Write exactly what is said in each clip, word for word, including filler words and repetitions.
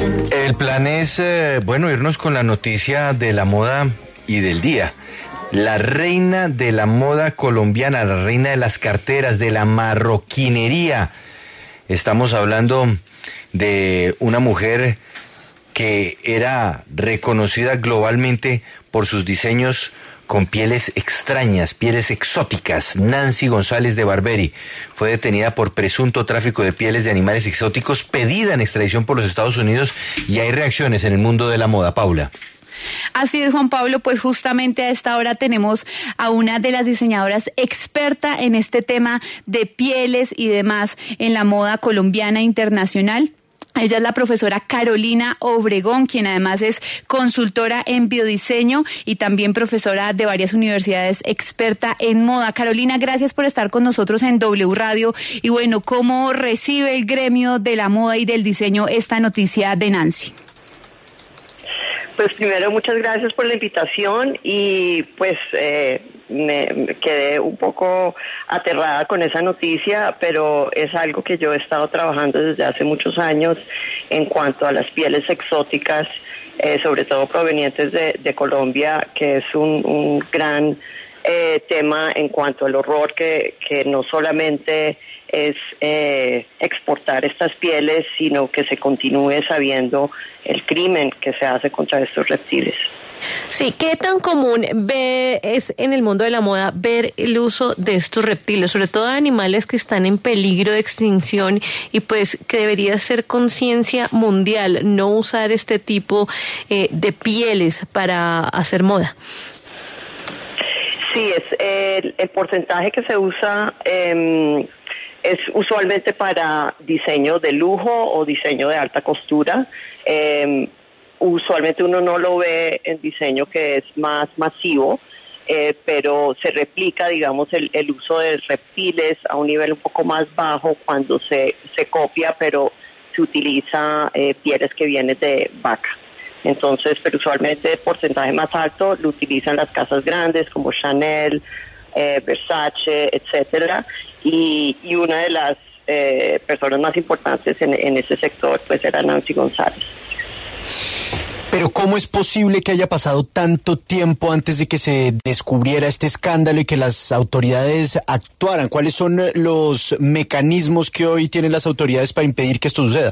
El plan es, eh, bueno, irnos con la noticia de la moda y del día. La reina de la moda colombiana, la reina de las carteras, de la marroquinería. Estamos hablando de una mujer que era reconocida globalmente por sus diseños con pieles extrañas, pieles exóticas. Nancy González de Barberi fue detenida por presunto tráfico de pieles de animales exóticos, pedida en extradición por los Estados Unidos, y hay reacciones en el mundo de la moda. Paula. Así es, Juan Pablo, pues justamente a esta hora tenemos a una de las diseñadoras experta en este tema de pieles y demás en la moda colombiana e internacional. Ella es la profesora Carolina Obregón, quien además es consultora en biodiseño y también profesora de varias universidades, experta en moda. Carolina, gracias por estar con nosotros en W Radio. Y bueno, ¿cómo recibe el gremio de la moda y del diseño esta noticia de Nancy? Pues primero, muchas gracias por la invitación y pues eh, me, me quedé un poco aterrada con esa noticia, pero es algo que yo he estado trabajando desde hace muchos años en cuanto a las pieles exóticas, eh, sobre todo provenientes de, de Colombia, que es un, un gran eh, tema en cuanto al horror que, que no solamente es eh, exportar estas pieles, sino que se continúe sabiendo el crimen que se hace contra estos reptiles. Sí, ¿qué tan común ve es en el mundo de la moda ver el uso de estos reptiles, sobre todo animales que están en peligro de extinción, y pues que debería ser conciencia mundial no usar este tipo eh, de pieles para hacer moda? Sí, es eh, el, el porcentaje que se usa eh, es usualmente para diseño de lujo o diseño de alta costura. Eh, usualmente uno no lo ve en diseño que es más masivo, eh, pero se replica, digamos, el, el uso de reptiles a un nivel un poco más bajo cuando se, se copia, pero se utiliza eh, pieles que vienen de vaca. Entonces, pero usualmente el porcentaje más alto lo utilizan las casas grandes como Chanel, eh, Versace, etcétera. Y, y una de las eh, personas más importantes en, en ese sector pues era Nancy González. Pero ¿cómo es posible que haya pasado tanto tiempo antes de que se descubriera este escándalo y que las autoridades actuaran? ¿Cuáles son los mecanismos que hoy tienen las autoridades para impedir que esto suceda?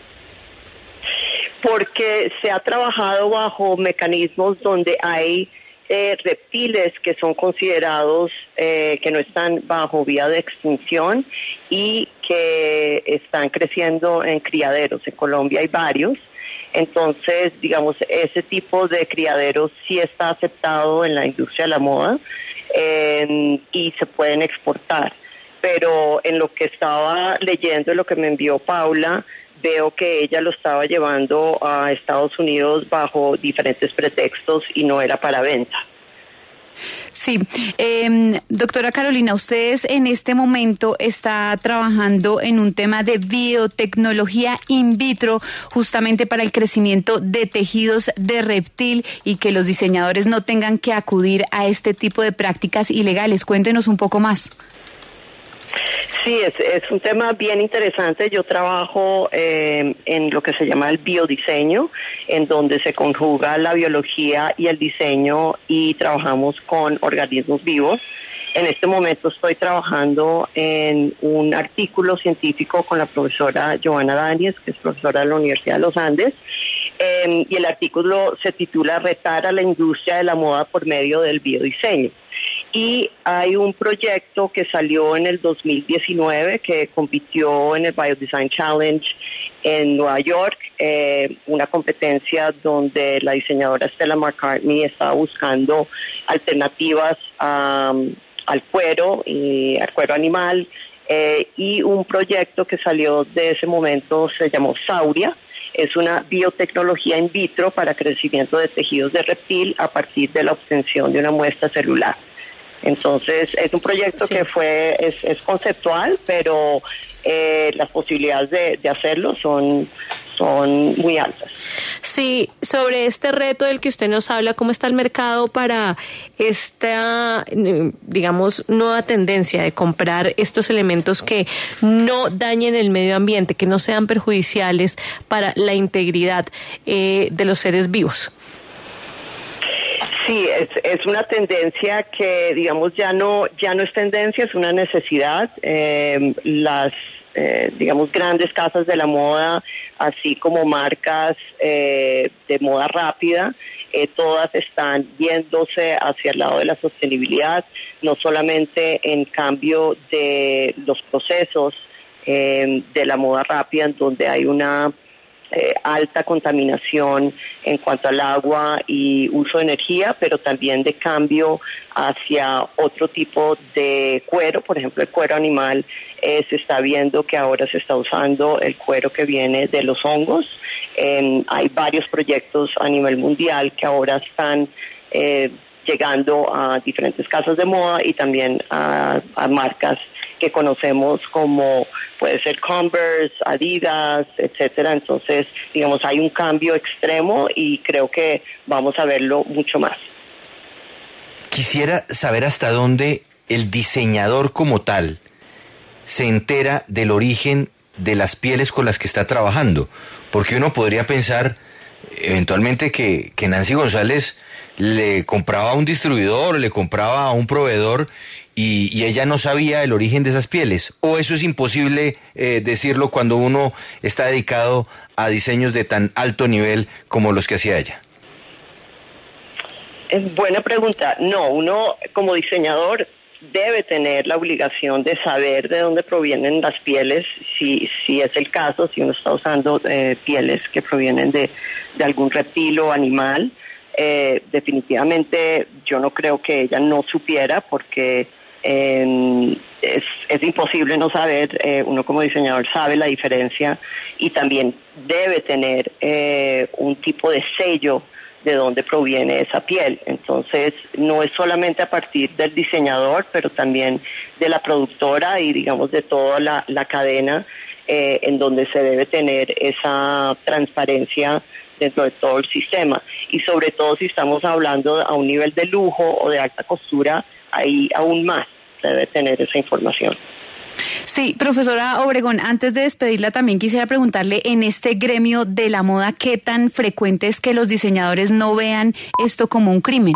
Porque se ha trabajado bajo mecanismos donde hay Eh, reptiles que son considerados eh, que no están bajo vía de extinción y que están creciendo en criaderos. En Colombia hay varios. Entonces, digamos, ese tipo de criaderos sí está aceptado en la industria de la moda eh, y se pueden exportar. Pero en lo que estaba leyendo, lo que me envió Paula, veo que ella lo estaba llevando a Estados Unidos bajo diferentes pretextos y no era para venta. Sí, eh, doctora Carolina, ustedes en este momento está trabajando en un tema de biotecnología in vitro, justamente para el crecimiento de tejidos de reptil y que los diseñadores no tengan que acudir a este tipo de prácticas ilegales. Cuéntenos un poco más. Sí, es, es un tema bien interesante. Yo trabajo eh, en lo que se llama el biodiseño, en donde se conjuga la biología y el diseño y trabajamos con organismos vivos. En este momento estoy trabajando en un artículo científico con la profesora Joana Daniels, que es profesora de la Universidad de los Andes, eh, y el artículo se titula Retar a la industria de la moda por medio del biodiseño. Y hay un proyecto que salió en el dos mil diecinueve que compitió en el Biodesign Challenge en Nueva York, eh, una competencia donde la diseñadora Stella McCartney estaba buscando alternativas um, al cuero y al cuero animal, eh, y un proyecto que salió de ese momento se llamó Sauria. Es una biotecnología in vitro para crecimiento de tejidos de reptil a partir de la obtención de una muestra celular. Entonces, es un proyecto sí. que fue es, es conceptual, pero eh, las posibilidades de, de hacerlo son, son muy altas. Sí, sobre este reto del que usted nos habla, ¿cómo está el mercado para esta, digamos, nueva tendencia de comprar estos elementos que no dañen el medio ambiente, que no sean perjudiciales para la integridad eh, de los seres vivos? Sí, es, es una tendencia que, digamos, ya no ya no es tendencia, es una necesidad. Eh, las, eh, digamos, grandes casas de la moda, así como marcas eh, de moda rápida, eh, todas están yéndose hacia el lado de la sostenibilidad, no solamente en cambio de los procesos eh, de la moda rápida, en donde hay una Eh, alta contaminación en cuanto al agua y uso de energía, pero también de cambio hacia otro tipo de cuero. Por ejemplo, el cuero animal, eh, se está viendo que ahora se está usando el cuero que viene de los hongos. Eh, hay varios proyectos a nivel mundial que ahora están eh, llegando a diferentes casas de moda y también a, a marcas que conocemos como puede ser Converse, Adidas, etcétera. Entonces, digamos, hay un cambio extremo y creo que vamos a verlo mucho más. Quisiera saber hasta dónde el diseñador como tal se entera del origen de las pieles con las que está trabajando, porque uno podría pensar eventualmente que, que Nancy González le compraba a un distribuidor, le compraba a un proveedor y, y ella no sabía el origen de esas pieles, o eso es imposible eh, decirlo cuando uno está dedicado a diseños de tan alto nivel como los que hacía ella. Es buena pregunta. No, uno como diseñador debe tener la obligación de saber de dónde provienen las pieles, si si es el caso, si uno está usando eh, pieles que provienen de, de algún reptil o animal. Eh, definitivamente yo no creo que ella no supiera, porque eh, es, es imposible no saber. Eh, uno como diseñador sabe la diferencia y también debe tener eh, un tipo de sello de dónde proviene esa piel. Entonces, no es solamente a partir del diseñador, pero también de la productora y, digamos, de toda la, la cadena eh, en donde se debe tener esa transparencia dentro de todo el sistema. Y sobre todo si estamos hablando a un nivel de lujo o de alta costura, ahí aún más se debe tener esa información. Sí, profesora Obregón, antes de despedirla también quisiera preguntarle, en este gremio de la moda, ¿qué tan frecuente es que los diseñadores no vean esto como un crimen?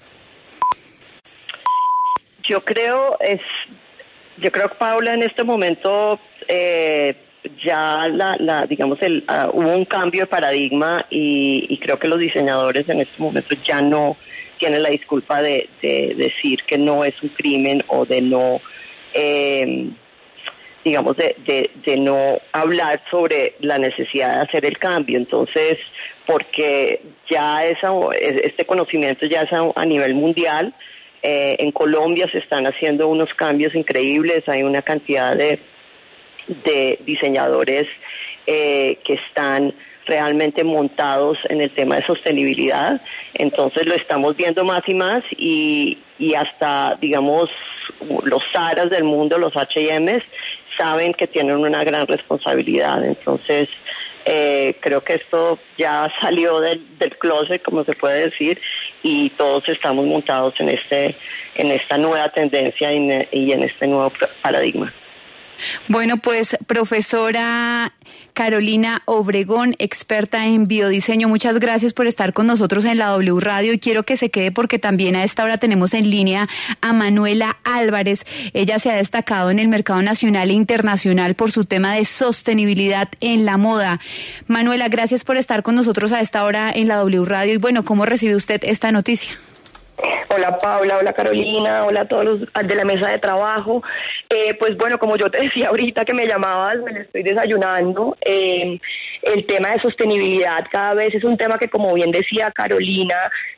Yo creo, es, yo creo que Paula, en este momento eh, ya la, la, digamos, el, uh, hubo un cambio de paradigma y, y creo que los diseñadores en este momento ya no tienen la disculpa de, de decir que no es un crimen o de no eh, digamos, de, de, de no hablar sobre la necesidad de hacer el cambio. Entonces, porque ya esa, este conocimiento ya es a, a nivel mundial. Eh, en Colombia se están haciendo unos cambios increíbles, hay una cantidad de, de diseñadores eh, que están realmente montados en el tema de sostenibilidad. Entonces lo estamos viendo más y más y, y hasta, digamos, los Zaras del mundo, los H y M's, saben que tienen una gran responsabilidad. Entonces, eh, creo que esto ya salió del, del closet, como se puede decir, y todos estamos montados en este, en esta nueva tendencia y en, y en este nuevo paradigma. Bueno, pues profesora Carolina Obregón, experta en biodiseño, muchas gracias por estar con nosotros en la W Radio, y quiero que se quede porque también a esta hora tenemos en línea a Manuela Álvarez. Ella se ha destacado en el mercado nacional e internacional por su tema de sostenibilidad en la moda. Manuela, gracias por estar con nosotros a esta hora en la W Radio, y bueno, ¿cómo recibe usted esta noticia? Hola Paula, hola Carolina, hola a todos los de la mesa de trabajo. Eh, pues bueno, como yo te decía ahorita que me llamabas, me lo estoy desayunando. Eh, el tema de sostenibilidad cada vez es un tema que, como bien decía Carolina,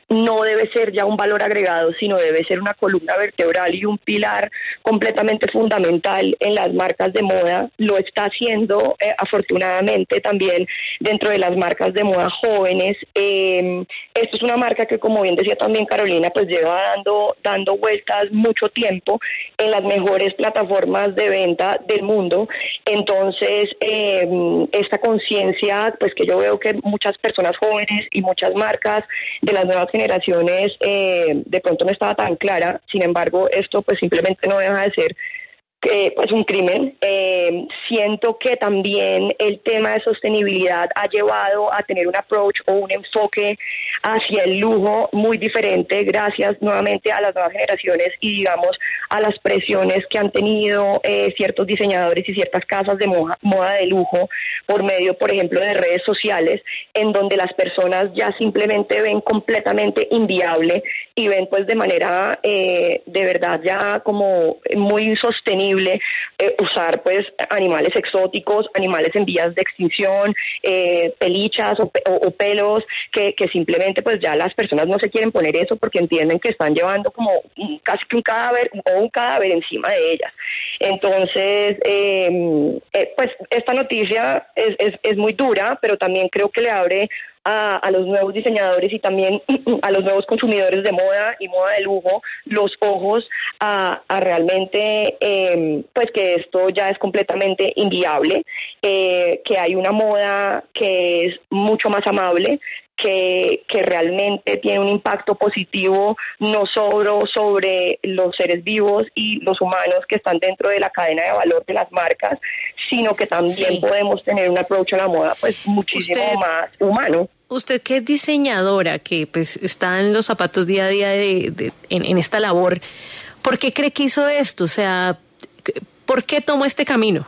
no debe ser ya un valor agregado, sino debe ser una columna vertebral y un pilar completamente fundamental en las marcas de moda. Lo está haciendo eh, afortunadamente también dentro de las marcas de moda jóvenes. Eh, esto es una marca que, como bien decía también Carolina, pues lleva dando, dando vueltas mucho tiempo en las mejores plataformas de venta del mundo. Entonces, eh, esta conciencia, pues que yo veo que muchas personas jóvenes y muchas marcas de las nuevas generaciones eh, de pronto no estaba tan clara. Sin embargo, esto pues simplemente no deja de ser eh, pues un crimen. Eh, siento que también el tema de sostenibilidad ha llevado a tener un approach o un enfoque hacia el lujo muy diferente, gracias nuevamente a las nuevas generaciones y digamos a las presiones que han tenido eh, ciertos diseñadores y ciertas casas de moda, moda de lujo por medio, por ejemplo, de redes sociales, en donde las personas ya simplemente ven completamente inviable y ven pues de manera eh, de verdad ya como muy sostenible eh, usar pues animales exóticos, animales en vías de extinción, eh, pelichas o, o, o pelos que, que simplemente pues ya las personas no se quieren poner eso porque entienden que están llevando como un, casi que un cadáver o un cadáver encima de ellas. Entonces, eh, eh, pues esta noticia es, es, es muy dura, pero también creo que le abre A, a los nuevos diseñadores y también a los nuevos consumidores de moda y moda de lujo los ojos a, a realmente eh, pues que esto ya es completamente inviable, eh, que hay una moda que es mucho más amable, que, que realmente tiene un impacto positivo no solo sobre los seres vivos y los humanos que están dentro de la cadena de valor de las marcas, sino que también sí podemos tener un approach a la moda pues muchísimo ¿Usted... más humano. Usted que es diseñadora, que pues está en los zapatos día a día de, de, en, en esta labor, ¿por qué cree que hizo esto? O sea, ¿por qué tomó este camino?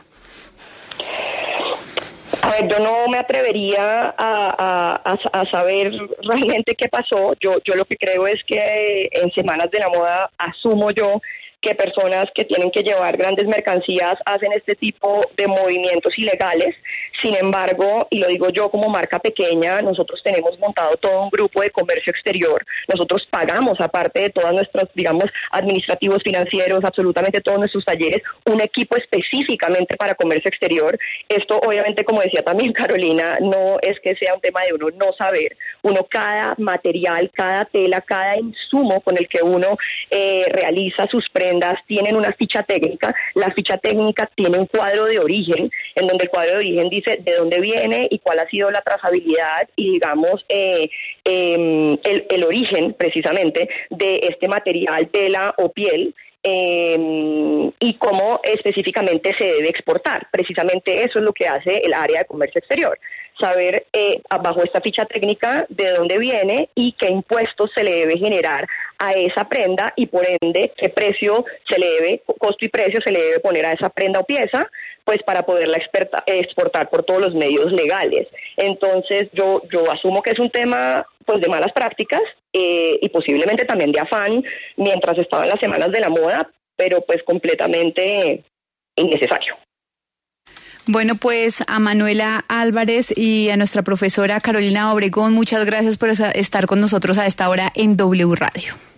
A ver, yo no me atrevería a, a, a saber realmente qué pasó. Yo, yo lo que creo es que en Semanas de la Moda asumo yo que personas que tienen que llevar grandes mercancías hacen este tipo de movimientos ilegales. Sin embargo, y lo digo yo como marca pequeña, nosotros tenemos montado todo un grupo de comercio exterior. Nosotros pagamos, aparte de todos nuestros, digamos, administrativos, financieros, absolutamente todos nuestros talleres, un equipo específicamente para comercio exterior. Esto, obviamente, como decía también Carolina, no es que sea un tema de uno no saber. Uno, cada material, cada tela, cada insumo con el que uno eh, realiza sus prendas, tienen una ficha técnica. La ficha técnica tiene un cuadro de origen, en donde el cuadro de origen dice de dónde viene y cuál ha sido la trazabilidad y digamos eh, eh, el, el origen precisamente de este material, tela o piel. Eh, y cómo específicamente se debe exportar. Precisamente eso es lo que hace el área de comercio exterior, saber eh, bajo esta ficha técnica de dónde viene y qué impuestos se le debe generar a esa prenda y por ende qué precio se le debe, costo y precio se le debe poner a esa prenda o pieza, pues para poderla experta, exportar por todos los medios legales. Entonces yo, yo asumo que es un tema pues de malas prácticas eh, y posiblemente también de afán mientras estaban las Semanas de la Moda, pero pues completamente innecesario. Bueno, pues a Manuela Álvarez y a nuestra profesora Carolina Obregón, muchas gracias por estar con nosotros a esta hora en W Radio.